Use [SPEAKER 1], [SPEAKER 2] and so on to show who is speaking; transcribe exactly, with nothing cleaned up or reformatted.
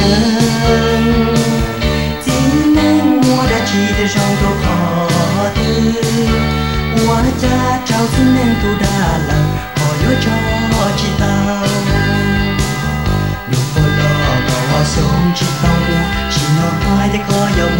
[SPEAKER 1] chính nên mua đã chỉ để trong đồ khó tư hoa cha trao xuống nên tu đa lần họ nhớ cho chị tao nụ bờ lò có hoa sống chị tao chỉ nó hai để có dòng